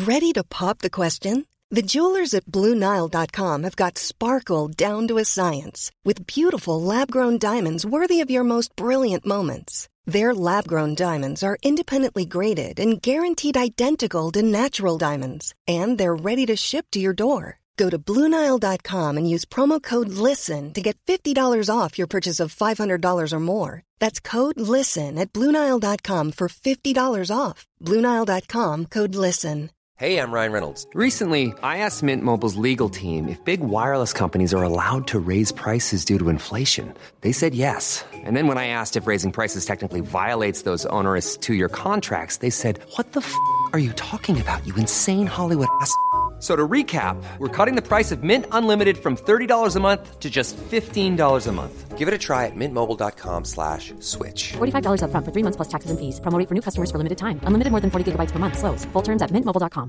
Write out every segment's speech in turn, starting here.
Ready to pop the question? The jewelers at BlueNile.com have got sparkle down to a science with beautiful lab-grown diamonds worthy of your most brilliant moments. Their lab-grown diamonds are independently graded and guaranteed identical to natural diamonds, and they're ready to ship to your door. Go to BlueNile.com and use promo code LISTEN to get $50 off your purchase of $500 or more. That's code LISTEN at BlueNile.com for $50 off. BlueNile.com, code LISTEN. Hey, I'm Ryan Reynolds. Recently, I asked Mint Mobile's legal team if big wireless companies are allowed to raise prices due to inflation. They said yes. And then when I asked if raising prices technically violates those onerous two-year contracts, they said, "What the f*** are you talking about, you insane Hollywood ass f- So to recap, we're cutting the price of Mint Unlimited from $30 a month to just $15 a month. Give it a try at mintmobile.com/switch. $45 up front for 3 months plus taxes and fees. Promo rate for new customers for limited time. Unlimited more than 40 gigabytes per month. Slows full terms at mintmobile.com.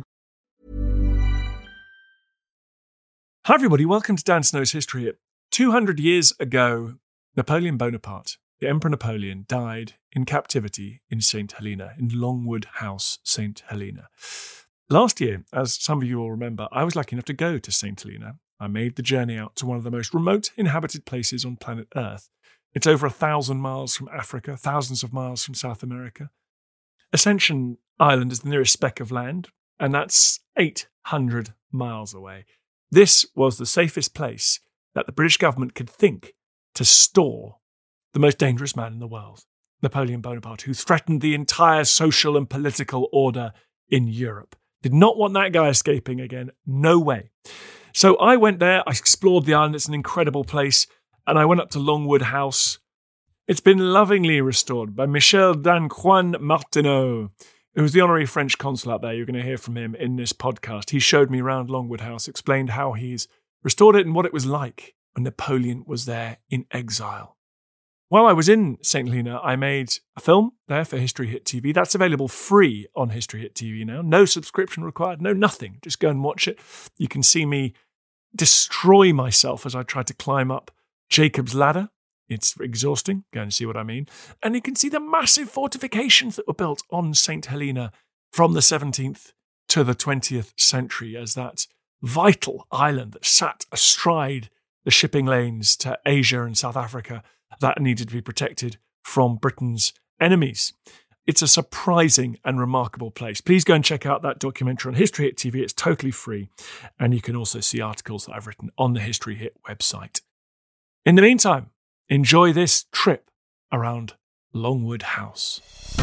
Hi everybody, welcome to Dan Snow's History Hit. 200 years ago, Napoleon Bonaparte, the Emperor Napoleon, died in captivity in St. Helena, in Longwood House, St. Helena. Last year, as some of you will remember, I was lucky enough to go to St. Helena. I made the journey out to one of the most remote inhabited places on planet Earth. It's over 1,000 miles from Africa, thousands of miles from South America. Ascension Island is the nearest speck of land, and that's 800 miles away. This was the safest place that the British government could think to store the most dangerous man in the world, Napoleon Bonaparte, who threatened the entire social and political order in Europe. Did not want that guy escaping again. No way. So I went there. I explored the island. It's an incredible place. And I went up to Longwood House. It's been lovingly restored by Michel Danjuan Martineau, who was the honorary French consul out there. You're going to hear from him in this podcast. He showed me around Longwood House, explained how he's restored it and what it was like when Napoleon was there in exile. While I was in St. Helena, I made a film there for History Hit TV. That's available free on History Hit TV now. No subscription required, no nothing. Just go and watch it. You can see me destroy myself as I try to climb up Jacob's Ladder. It's exhausting. Go and see what I mean. And you can see the massive fortifications that were built on St. Helena from the 17th to the 20th century as that vital island that sat astride the shipping lanes to Asia and South Africa that needed to be protected from Britain's enemies. It's a surprising and remarkable place. Please go and check out that documentary on History Hit TV. It's totally free. And you can also see articles that I've written on the History Hit website. In the meantime, enjoy this trip around Longwood House.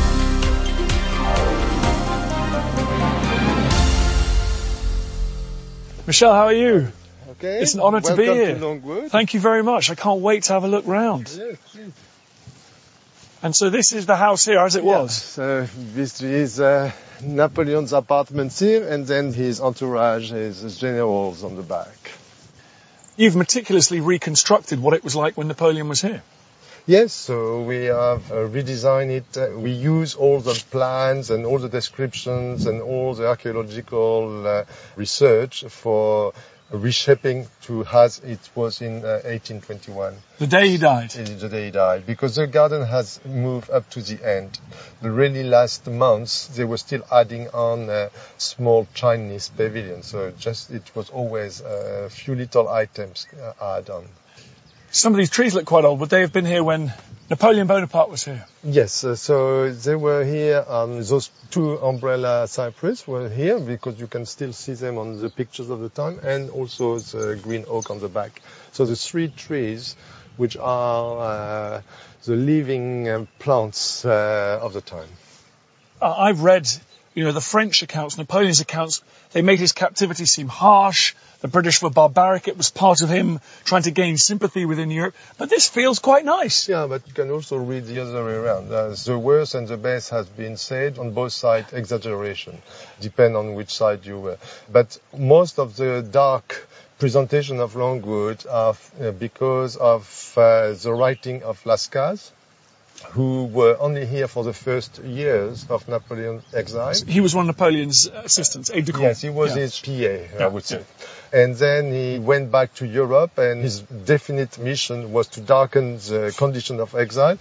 Michelle, how are you? Okay. It's an honour to be here. Welcome to Longwood. Thank you very much. I can't wait to have a look round. Yes, please. And so this is the house here as it was? So this is Napoleon's apartment here, and then his entourage, his generals on the back. You've meticulously reconstructed what it was like when Napoleon was here. Yes, so we have redesigned it. We use all the plans and all the descriptions and all the archaeological research for reshaping to as it was in 1821. The day he died? The day he died, because the garden has moved up to the end. The really last months, they were still adding on a small Chinese pavilion, so it was always a few little items add on. Some of these trees look quite old. Would they have been here when Napoleon Bonaparte was here? Yes, so they were here. Those two umbrella cypress were here because you can still see them on the pictures of the time, and also the green oak on the back. So the three trees, which are the living plants of the time. I've read, the French accounts, Napoleon's accounts. They made his captivity seem harsh. The British were barbaric. It was part of him trying to gain sympathy within Europe. But this feels quite nice. Yeah, but you can also read the other way around. The worst and the best has been said on both sides, exaggeration. Depend on which side you were. But most of the dark presentation of Longwood are because of the writing of Lascaz, who were only here for the first years of Napoleon's exile. He was one of Napoleon's assistants, aide-de-camp. Yes, he was his PA, I would say. And then he went back to Europe, and his definite mission was to darken the condition of exile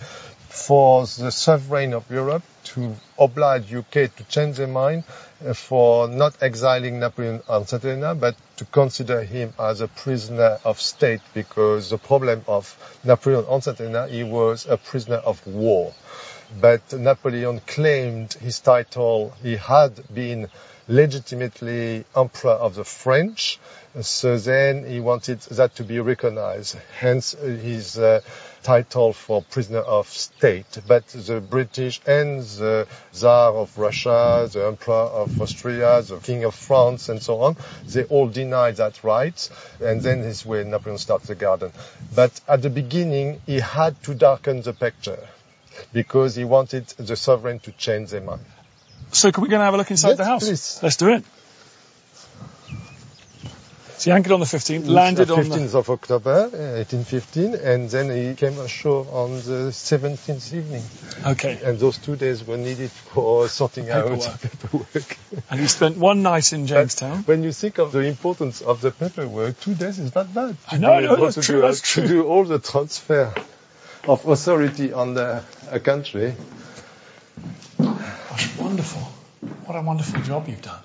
for the sovereign of Europe to oblige UK to change their mind for not exiling Napoleon on St. Helena, but to consider him as a prisoner of state, because the problem of Napoleon on St. Helena, he was a prisoner of war. But Napoleon claimed his title. He had been legitimately emperor of the French, so then he wanted that to be recognized, hence his title for prisoner of state. But the British and the Tsar of Russia, the Emperor of Austria, the King of France, and so on, they all denied that right, and then this way Napoleon starts the garden. But at the beginning, he had to darken the picture, because he wanted the sovereign to change their mind. So can we go and have a look inside the house? Please. Let's do it. So he anchored on the 15th, landed on the 15th of October, 1815, and then he came ashore on the 17th evening. Okay. And those 2 days were needed for sorting out paperwork. And he spent one night in Jamestown. But when you think of the importance of the paperwork, 2 days is not bad. I know, that's true, that's true. To do all the transfer of authority on a country. Gosh, wonderful. What a wonderful job you've done.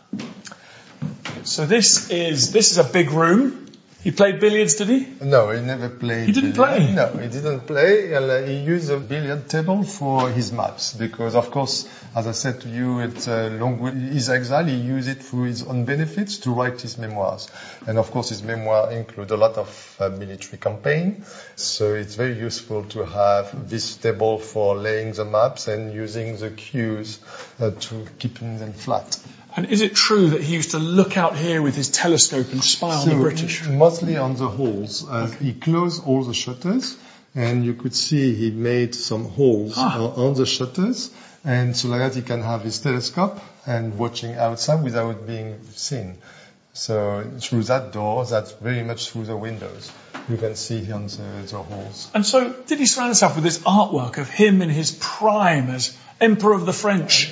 So this is a big room. He played billiards, did he? No, he never played. He didn't billiard. play? No, he didn't play. And, he used a billiard table for his maps because, of course, as I said to you, his exile, he used it for his own benefits to write his memoirs. And, of course, his memoirs include a lot of military campaign. So it's very useful to have this table for laying the maps and using the cues to keeping them flat. And is it true that he used to look out here with his telescope and spy on the British? Mostly on the holes. He closed all the shutters, and you could see he made some holes on the shutters, and so like that he can have his telescope and watching outside without being seen. So through that door, that's very much through the windows. You can see on the holes. And so did he surround himself with this artwork of him in his prime as Emperor of the French?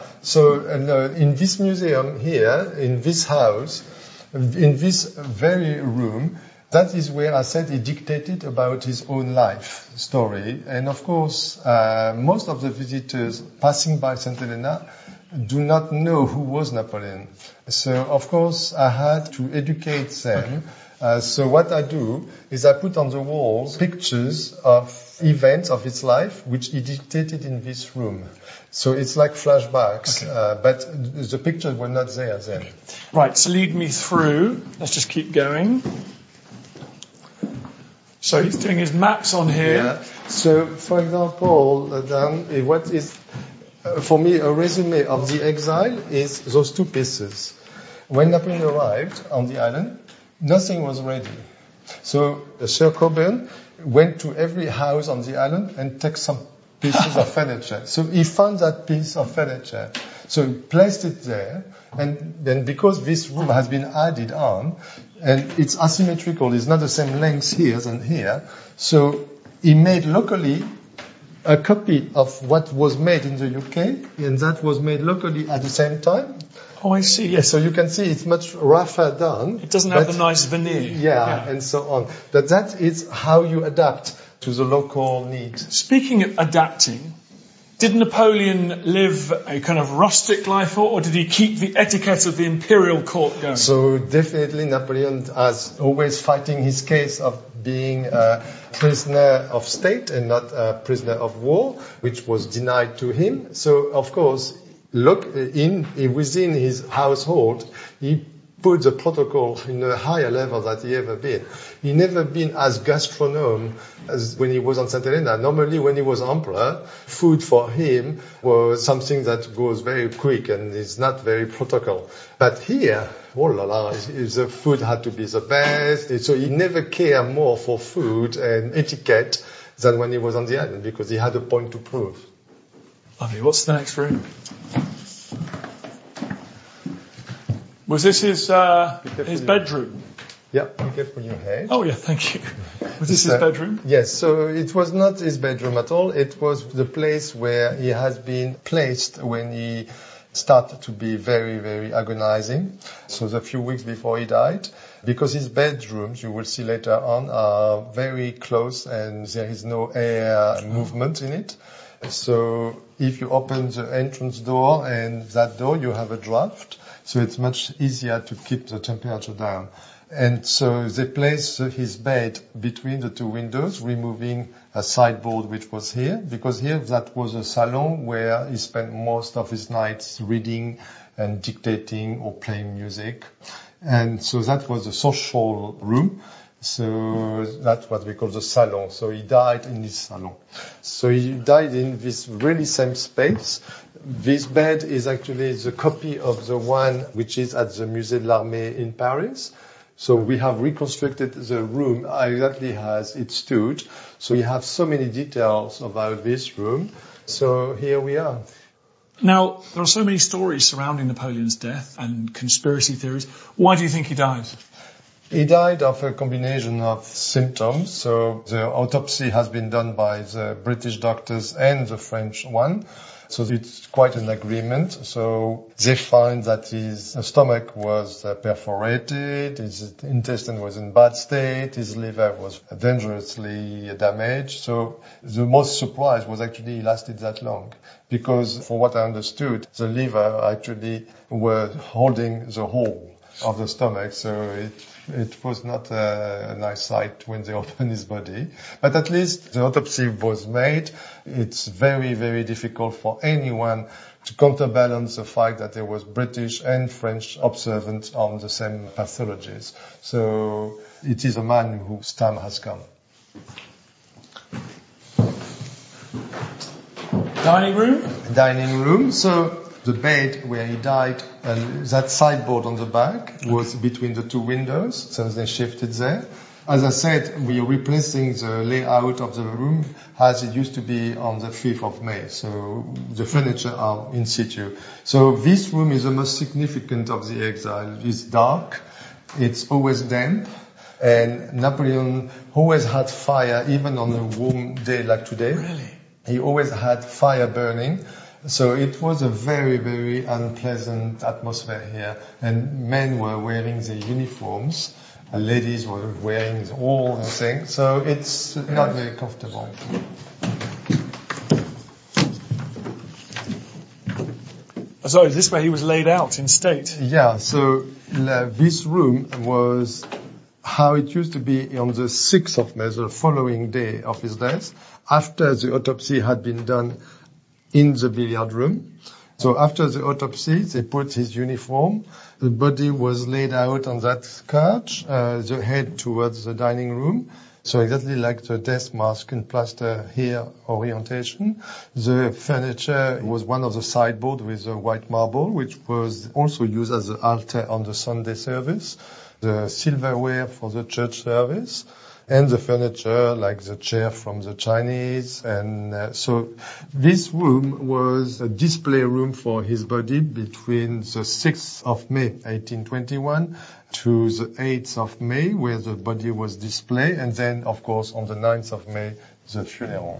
In this museum here, in this house, in this very room, that is where I said he dictated about his own life story. And of course, most of the visitors passing by St. Helena do not know who was Napoleon. So, of course, I had to educate them. So what I do is I put on the walls pictures of events of his life, which he dictated in this room. So it's like flashbacks, but the pictures were not there then. Right, so lead me through. Let's just keep going. So he's doing his maps on here. Yeah. So, for example, what is, for me, a resume of the exile is those two pieces. When Napoleon arrived on the island, nothing was ready. So Sir Cockburn went to every house on the island and took some pieces of furniture. So he found that piece of furniture. So he placed it there. And then because this room has been added on, and it's asymmetrical, it's not the same length here than here. So he made locally a copy of what was made in the UK, and that was made locally at the same time. Oh, I see, yes. So you can see it's much rougher done. It doesn't have the nice veneer. Yeah, and so on. But that is how you adapt to the local needs. Speaking of adapting, did Napoleon live a kind of rustic life, or did he keep the etiquette of the imperial court going? So definitely Napoleon has always fighting his case of being a prisoner of state and not a prisoner of war, which was denied to him. So, of course, within his household, he put the protocol in a higher level than he ever been. He never been as gastronome as when he was on St. Helena. Normally, when he was emperor, food for him was something that goes very quick and is not very protocol. But here, the food had to be the best. So he never cared more for food and etiquette than when he was on the island, because he had a point to prove. Lovely. What's the next room? Was this his bedroom? Yeah, be careful your head. Oh, yeah, thank you. Was this his bedroom? Yes, so it was not his bedroom at all. It was the place where he has been placed when he started to be very, very agonizing. So the few weeks before he died, because his bedrooms, you will see later on, are very close and there is no air movement in it. So if you open the entrance door and that door, you have a draft. So it's much easier to keep the temperature down. And so they placed his bed between the two windows, removing a sideboard which was here, because here that was a salon where he spent most of his nights reading and dictating or playing music. And so that was a social room. So that's what we call the salon. So he died in this salon. So he died in this really same space. This bed is actually the copy of the one which is at the Musée de l'Armée in Paris. So we have reconstructed the room exactly as it stood. So we have so many details about this room. So here we are. Now, there are so many stories surrounding Napoleon's death and conspiracy theories. Why do you think he died? He died of a combination of symptoms. So the autopsy has been done by the British doctors and the French one. So it's quite an agreement. So they find that his stomach was perforated, his intestine was in bad state, his liver was dangerously damaged. So the most surprise was actually he lasted that long. Because for what I understood, the liver actually were holding the whole of the stomach. So it was not a nice sight when they opened his body. But at least the autopsy was made. It's very, very difficult for anyone to counterbalance the fact that there was British and French observants on the same pathologies. So it is a man whose time has come. Dining room. So the bed where he died, that sideboard on the back was between the two windows, so they shifted there. As I said, we are replacing the layout of the room as it used to be on the 5th of May. So the furniture are in situ. So this room is the most significant of the exile. It's dark, it's always damp, and Napoleon always had fire, even on a warm day like today. Really? He always had fire burning. So it was a very, very unpleasant atmosphere here. And men were wearing the uniforms. Ladies were wearing all the things. So it's not very comfortable. So this way he was laid out in state? Yeah, so this room was how it used to be on the 6th of May, the following day of his death, after the autopsy had been done in the billiard room. So after the autopsy, they put his uniform. The body was laid out on that couch, the head towards the dining room. So exactly like the death mask and plaster here orientation. The furniture was one of the sideboard with the white marble, which was also used as the altar on the Sunday service. The silverware for the church service. And the furniture, like the chair from the Chinese. And so this room was a display room for his body between the 6th of May, 1821, to the 8th of May, where the body was displayed. And then, of course, on the 9th of May, the funeral.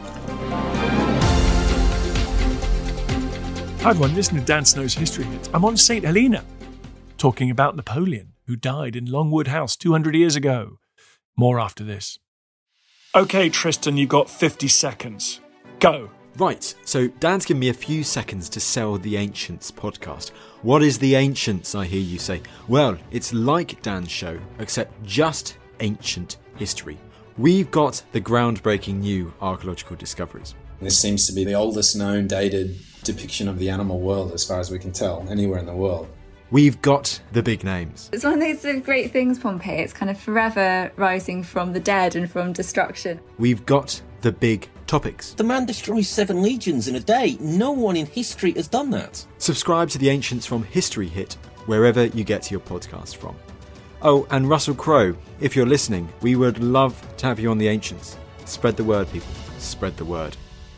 Hi everyone, listen to Dan Snow's History Hit. I'm on St. Helena, talking about Napoleon, who died in Longwood House 200 years ago. More after this. Okay, Tristan, you've got 50 seconds. Go. Right, so Dan's given me a few seconds to sell the Ancients podcast. What is the Ancients, I hear you say? Well, it's like Dan's show, except just ancient history. We've got the groundbreaking new archaeological discoveries. This seems to be the oldest known dated depiction of the animal world, as far as we can tell, anywhere in the world. We've got the big names. It's one of those great things, Pompeii. It's kind of forever rising from the dead and from destruction. We've got the big topics. The man destroys 7 legions in a day. No one in history has done that. Subscribe to the Ancients from History Hit, wherever you get your podcast from. Oh, and Russell Crowe, if you're listening, we would love to have you on the Ancients. Spread the word, people. Spread the word.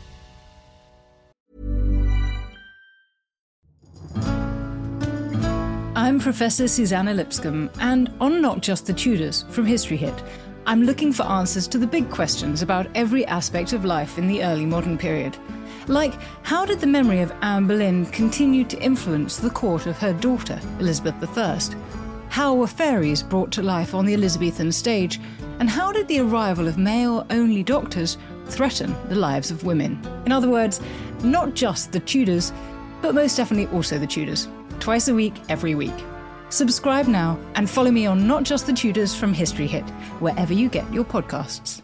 I'm Professor Susanna Lipscomb, and on Not Just the Tudors from History Hit, I'm looking for answers to the big questions about every aspect of life in the early modern period. Like, how did the memory of Anne Boleyn continue to influence the court of her daughter, Elizabeth I? How were fairies brought to life on the Elizabethan stage? And how did the arrival of male-only doctors threaten the lives of women. In other words, not just the Tudors, but most definitely also the Tudors. Twice a week, every week. Subscribe now and follow me on Not Just the Tudors from History Hit, wherever you get your podcasts.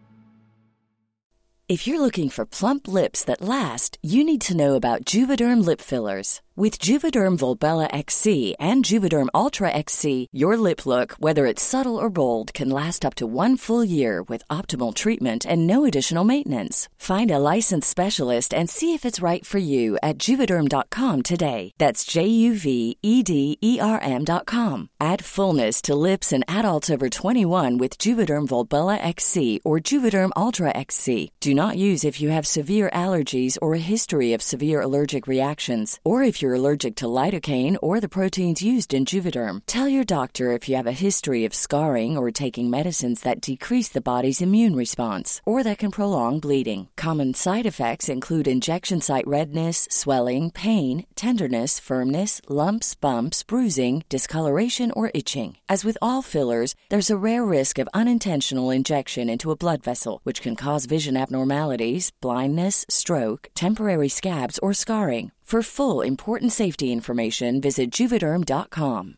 If you're looking for plump lips that last, you need to know about Juvederm lip fillers. With Juvederm Volbella XC and Juvederm Ultra XC, your lip look, whether it's subtle or bold, can last up to 1 full year with optimal treatment and no additional maintenance. Find a licensed specialist and see if it's right for you at Juvederm.com today. That's JUVEDERM.com. Add fullness to lips in adults over 21 with Juvederm Volbella XC or Juvederm Ultra XC. Do not use if you have severe allergies or a history of severe allergic reactions, or if you're allergic to lidocaine or the proteins used in Juvederm. Tell your doctor if you have a history of scarring or taking medicines that decrease the body's immune response or that can prolong bleeding. Common side effects include injection site redness, swelling, pain, tenderness, firmness, lumps, bumps, bruising, discoloration, or itching. As with all fillers, there's a rare risk of unintentional injection into a blood vessel, which can cause vision abnormalities, blindness, stroke, temporary scabs, or scarring. For full, important safety information, visit Juvederm.com.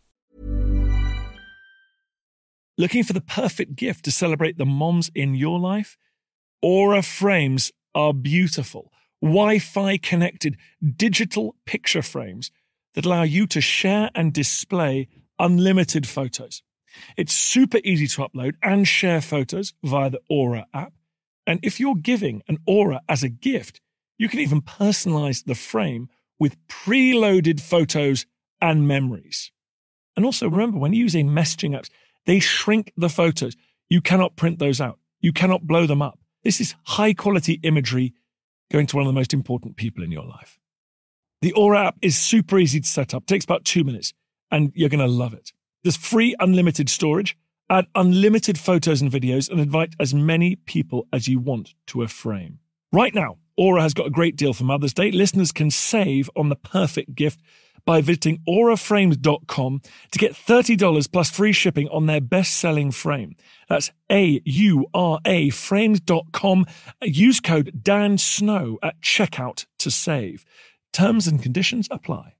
Looking for the perfect gift to celebrate the moms in your life? Aura frames are beautiful, Wi-Fi connected digital picture frames that allow you to share and display unlimited photos. It's super easy to upload and share photos via the Aura app. And if you're giving an Aura as a gift, you can even personalize the frame with preloaded photos and memories. And also remember, when using messaging apps, they shrink the photos. You cannot print those out. You cannot blow them up. This is high quality imagery going to one of the most important people in your life. The Aura app is super easy to set up. It takes about 2 minutes and you're going to love it. There's free unlimited storage, add unlimited photos and videos, and invite as many people as you want to a frame. Right now, Aura has got a great deal for Mother's Day. Listeners can save on the perfect gift by visiting auraframes.com to get $30 plus free shipping on their best-selling frame. That's AURA frames.com. Use code DANSNOW at checkout to save. Terms and conditions apply.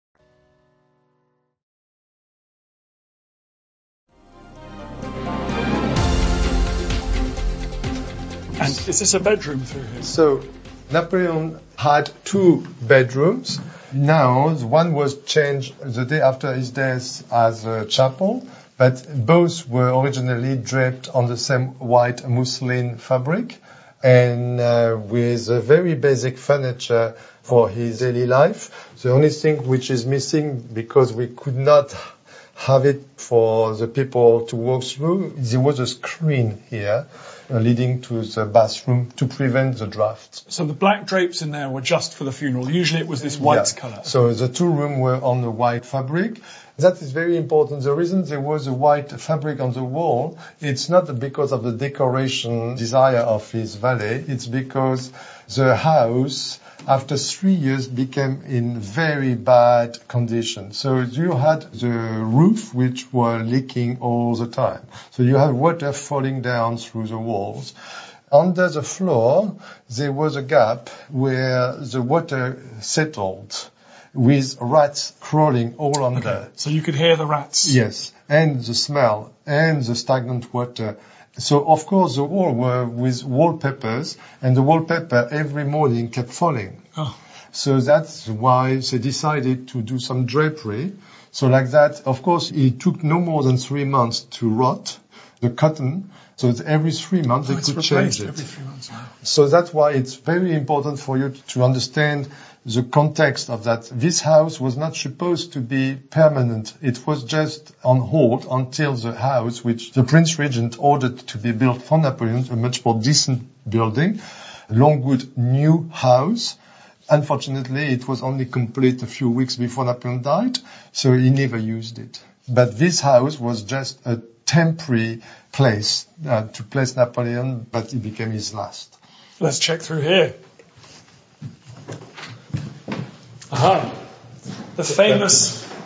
And is this a bedroom through here? So Napoleon had 2 bedrooms. Now, one was changed the day after his death as a chapel, but both were originally draped on the same white muslin fabric and with a very basic furniture for his daily life. The only thing which is missing, because we could not have it for the people to walk through, there was a screen here leading to the bathroom to prevent the draft. So the black drapes in there were just for the funeral. Usually it was this white colour. So the 2 rooms were on the white fabric. That is very important. The reason there was a white fabric on the wall, it's not because of the decoration desire of his valet. It's because the house, after 3 years, became in very bad condition. So you had the roof, which were leaking all the time. So you had water falling down through the walls. Under the floor, there was a gap where the water settled, with rats crawling all under. Okay. So you could hear the rats? Yes, and the smell, and the stagnant water. So, of course, the wall were with wallpapers, and the wallpaper every morning kept falling. Oh. So that's why they decided to do some drapery. So like that, of course, it took no more than 3 months to rot the cotton. So every 3 months they could change it. Every 3 months. Wow. So that's why it's very important for you to understand the context of that. This house was not supposed to be permanent. It was just on hold until the house, which the Prince Regent ordered to be built for Napoleon, a much more decent building, Longwood new house. Unfortunately, it was only complete a few weeks before Napoleon died, so he never used it. But this house was just a temporary place to place Napoleon, but it became his last. Let's check through here. Aha. The famous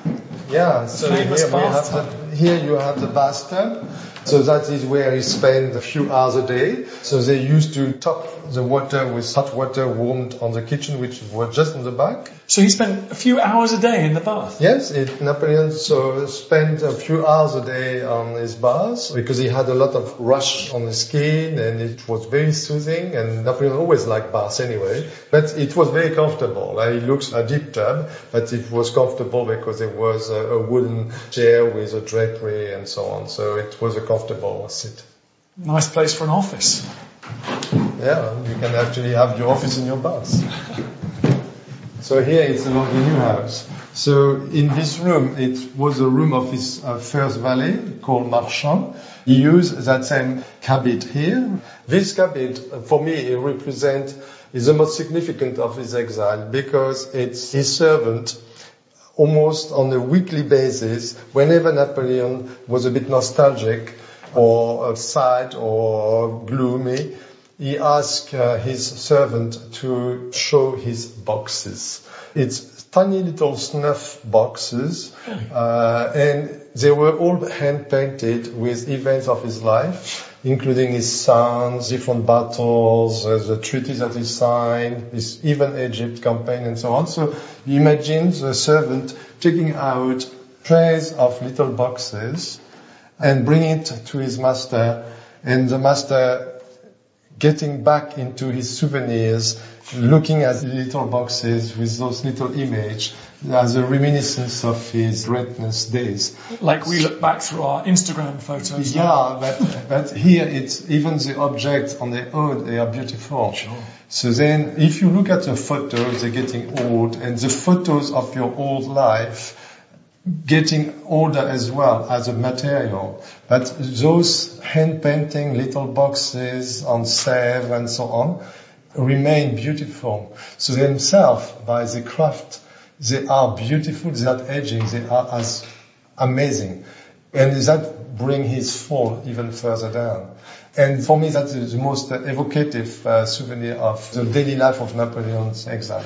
Yeah, so here you have the bathtub. So that is where he spent a few hours a day. So they used to top the water with hot water warmed on the kitchen, which was just on the back. So he spent a few hours a day in the bath? Yes, Napoleon spent a few hours a day on his bath because he had a lot of rush on his skin and it was very soothing, and Napoleon always liked baths anyway. But it was very comfortable. It looks a deep tub, but it was comfortable because there was a wooden chair with a drapery and so on. So it was a comfortable sit. Nice place for an office. Yeah, you can actually have your office in your bath. So here it's a lovely new house. So in this room, it was a room of his first valet called Marchand. He used that same cabinet here. This cabinet, for me, is the most significant of his exile because it's his servant almost on a weekly basis. Whenever Napoleon was a bit nostalgic or sad or gloomy, he asked his servant to show his boxes. It's tiny little snuff boxes, and they were all hand-painted with events of his life, including his sons, different battles, the treaties that he signed, his even Egypt campaign, and so on. So you imagine the servant taking out trays of little boxes and bringing it to his master, and the master getting back into his souvenirs, looking at the little boxes with those little images as a reminiscence of his greatness days. Like we look back through our Instagram photos. Yeah, but here it's even the objects on their own, they are beautiful. Sure. So then if you look at the photos, they're getting old, and the photos of your old life getting older as well as a material. But those hand-painting little boxes on Sèvres and so on remain beautiful. So themselves, by the craft, they are beautiful, they are not aging, they are as amazing. And that brings his fall even further down. And for me, that is the most evocative souvenir of the daily life of Napoleon's exile.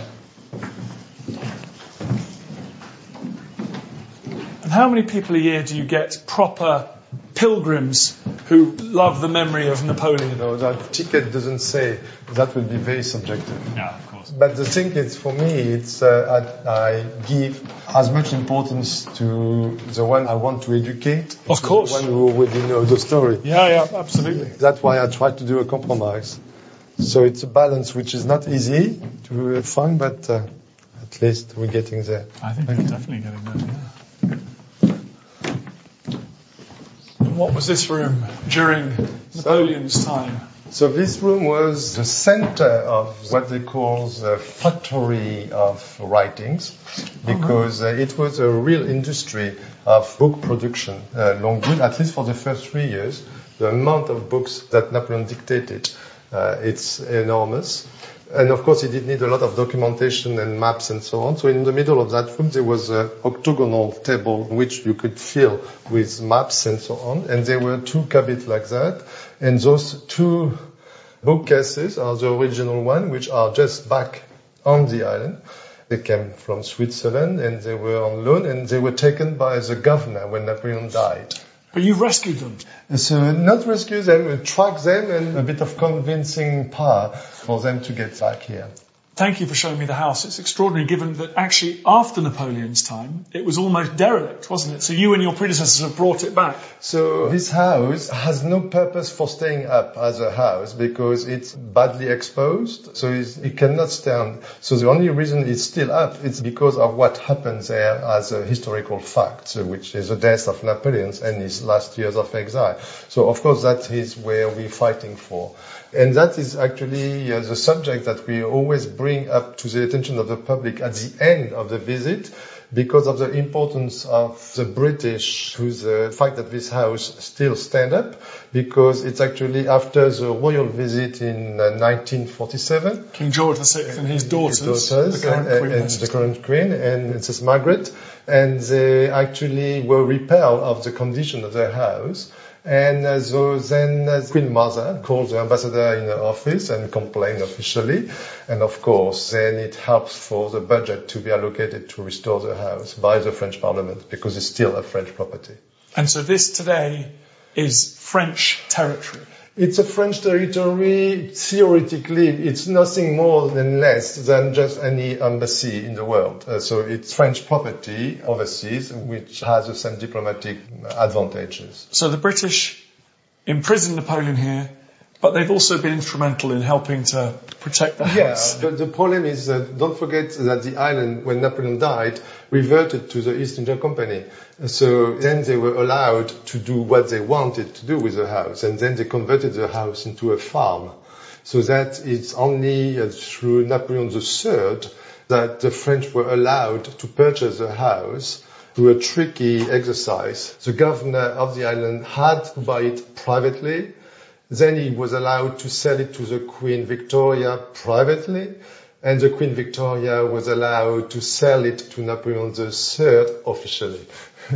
How many people a year do you get proper pilgrims who love the memory of Napoleon? No, that ticket doesn't say. That would be very subjective. Yeah, of course. But the thing is, for me, it's I give as much importance to the one I want to educate. Of course. The one who already knows the story. Yeah, absolutely. That's why I try to do a compromise. So it's a balance which is not easy to find, but at least we're getting there. I think we're definitely getting there, yeah. What was this room during Napoleon's time? So this room was the center of what they call the factory of writings, because it was a real industry of book production, Longwood, at least for the first 3 years. The amount of books that Napoleon dictated, it's enormous. And of course, he did need a lot of documentation and maps and so on. So in the middle of that room, there was an octagonal table which you could fill with maps and so on. And there were 2 cabinets like that. And those 2 bookcases are the original one, which are just back on the island. They came from Switzerland and they were on loan, and they were taken by the governor when Napoleon died. But you rescued them? So not rescue them, track them, and a bit of convincing power for them to get back here. Thank you for showing me the house. It's extraordinary given that actually after Napoleon's time, it was almost derelict, wasn't it? So you and your predecessors have brought it back. So this house has no purpose for staying up as a house because it's badly exposed, so it cannot stand. So the only reason it's still up is because of what happens there as a historical fact, which is the death of Napoleon and his last years of exile. So of course that is where we're fighting for. And that is actually the subject that we always bring up to the attention of the public at the end of the visit, because of the importance of the British to the fact that this house still stands up, because it's actually after the royal visit in 1947. King George VI and his daughters the current queen and Princess Margaret, and they actually were repelled of the condition of their house. And so then Queen Mother called the ambassador in her office and complained officially. And of course, then it helps for the budget to be allocated to restore the house by the French Parliament, because it's still a French property. And so this today is French territory. It's a French territory. Theoretically, it's nothing more than less than just any embassy in the world. So it's French property overseas, which has the same diplomatic advantages. So the British imprisoned Napoleon here, but they've also been instrumental in helping to protect the house. Yeah, but the problem is that don't forget that the island, when Napoleon died, reverted to the East India Company. So then they were allowed to do what they wanted to do with the house, and then they converted the house into a farm. So that it's only through Napoleon III that the French were allowed to purchase the house through a tricky exercise. The governor of the island had to buy it privately. Then he was allowed to sell it to the Queen Victoria privately, and the Queen Victoria was allowed to sell it to Napoleon III officially.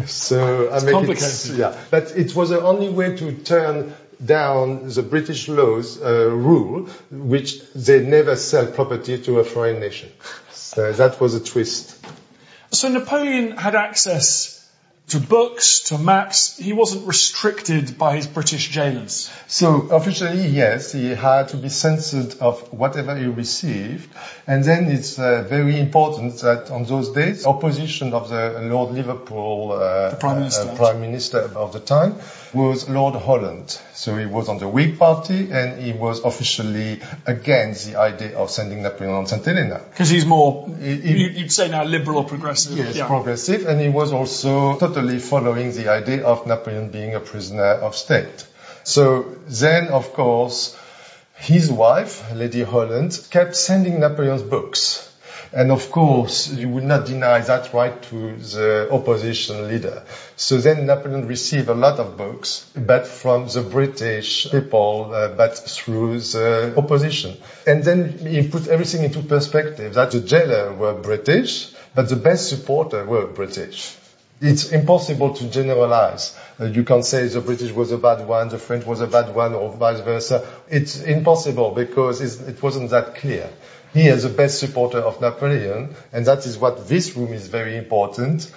So it's complicated. But it was the only way to turn down the British laws rule, which they never sell property to a foreign nation. So that was a twist. So Napoleon had access to books, to maps. He wasn't restricted by his British jailers. So officially, yes, he had to be censored of whatever he received. And then it's very important that on those days, opposition of the Lord Liverpool, the Prime Minister of the time, was Lord Holland. So he was on the Whig Party, and he was officially against the idea of sending Napoleon on St. Helena. Because he's more, you'd say now, liberal or progressive. Yes, progressive. And he was also totally following the idea of Napoleon being a prisoner of state. So then, of course, his wife, Lady Holland, kept sending Napoleon's books. And of course, you would not deny that right to the opposition leader. So then Napoleon received a lot of books, but from the British people, but through the opposition. And then he put everything into perspective, that the jailer were British, but the best supporter were British. It's impossible to generalize. You can't say the British was a bad one, the French was a bad one, or vice versa. It's impossible because it wasn't that clear. He is the best supporter of Napoleon, and that is what this room is very important.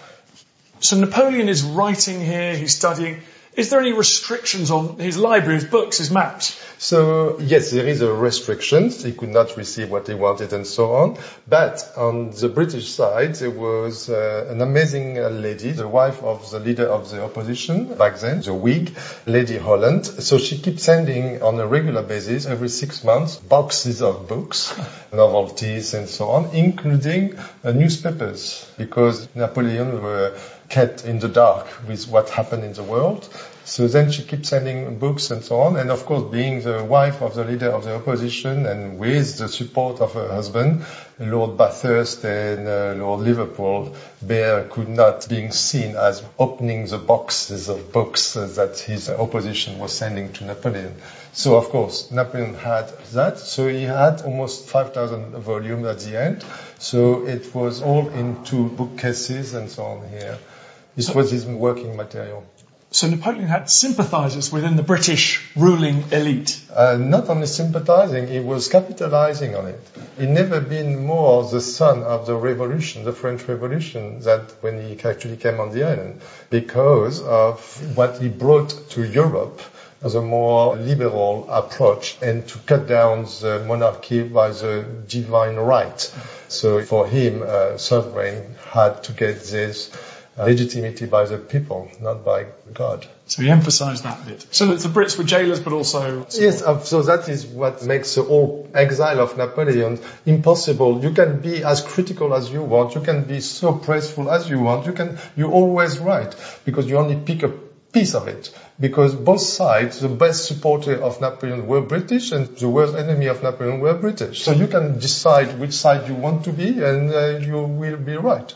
So Napoleon is writing here, he's studying. Is there any restrictions on his library, his books, his maps? So, yes, there is a restriction. He could not receive what he wanted and so on. But on the British side, there was an amazing lady, the wife of the leader of the opposition back then, the Whig, Lady Holland. So she keeps sending on a regular basis, every 6 months, boxes of books, novelties and so on, including newspapers, because Napoleon were kept in the dark with what happened in the world. So then she keeps sending books and so on. And of course, being the wife of the leader of the opposition and with the support of her husband, Lord Bathurst and Lord Liverpool, they could not being seen as opening the boxes of books that his opposition was sending to Napoleon. So of course, Napoleon had that. So he had almost 5,000 volumes at the end. So it was all into bookcases and so on here. This was his working material. So Napoleon had sympathizers within the British ruling elite? Not only sympathizing, he was capitalizing on it. He never been more the son of the revolution, the French Revolution, that when he actually came on the island, because of what he brought to Europe as a more liberal approach and to cut down the monarchy by the divine right. So for him, sovereign had to get this legitimacy by the people, not by God. So he emphasized that bit. So that the Brits were jailers, but also... Yes, so that is what makes the whole exile of Napoleon impossible. You can be as critical as you want. You can be so praiseful as you want. You're always right, because you only pick a piece of it. Because both sides, the best supporter of Napoleon were British and the worst enemy of Napoleon were British. So you can decide which side you want to be and you will be right.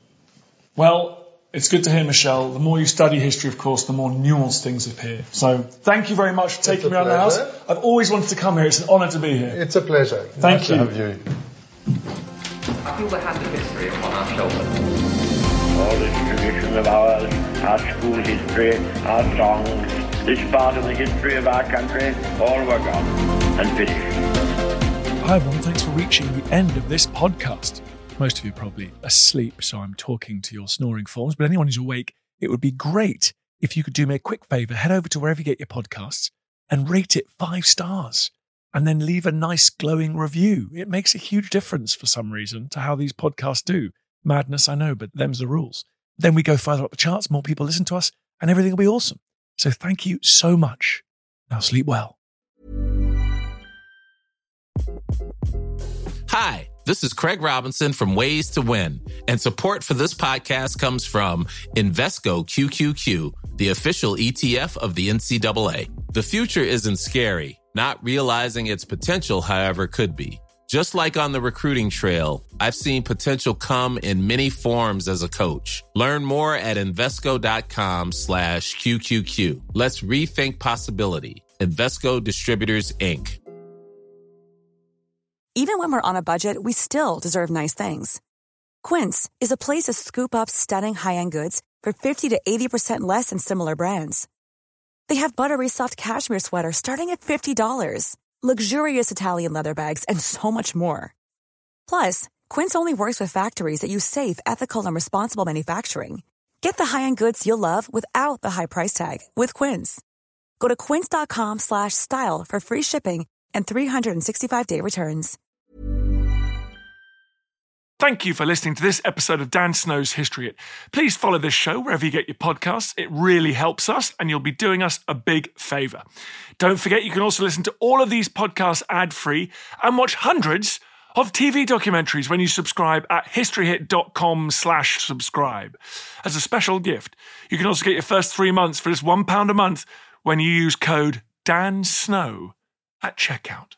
Well, it's good to hear, Michel. The more you study history, of course, the more nuanced things appear. So thank you very much for taking me around the house. I've always wanted to come here. It's an honour to be here. It's a pleasure. Thank you. Nice to have you. I feel the hand of history upon our shoulders. All the traditions of ours, our school history, our songs, this part of the history of our country, all were gone and finished. Hi everyone, thanks for reaching the end of this podcast. Most of you are probably asleep, so I'm talking to your snoring forms, but anyone who's awake, it would be great if you could do me a quick favour, head over to wherever you get your podcasts and rate it 5 stars, and then leave a nice glowing review. It makes a huge difference for some reason to how these podcasts do. Madness, I know, but them's the rules. Then we go further up the charts, more people listen to us, and everything will be awesome. So thank you so much. Now sleep well. Hi, this is Craig Robinson from Ways to Win, and support for this podcast comes from Invesco QQQ, the official ETF of the NCAA. The future isn't scary. Not realizing its potential, however, could be. Just like on the recruiting trail, I've seen potential come in many forms as a coach. Learn more at Invesco.com/QQQ. Let's rethink possibility. Invesco Distributors, Inc. Even when we're on a budget, we still deserve nice things. Quince is a place to scoop up stunning high-end goods for 50 to 80% less than similar brands. They have buttery soft cashmere sweaters starting at $50, luxurious Italian leather bags, and so much more. Plus, Quince only works with factories that use safe, ethical, and responsible manufacturing. Get the high-end goods you'll love without the high price tag with Quince. Go to quince.com/style for free shipping and 365-day returns. Thank you for listening to this episode of Dan Snow's History Hit. Please follow this show wherever you get your podcasts. It really helps us, and you'll be doing us a big favour. Don't forget, you can also listen to all of these podcasts ad-free and watch hundreds of TV documentaries when you subscribe at historyhit.com/subscribe. As a special gift, you can also get your first 3 months for just £1 a month when you use code DANSNOW at checkout.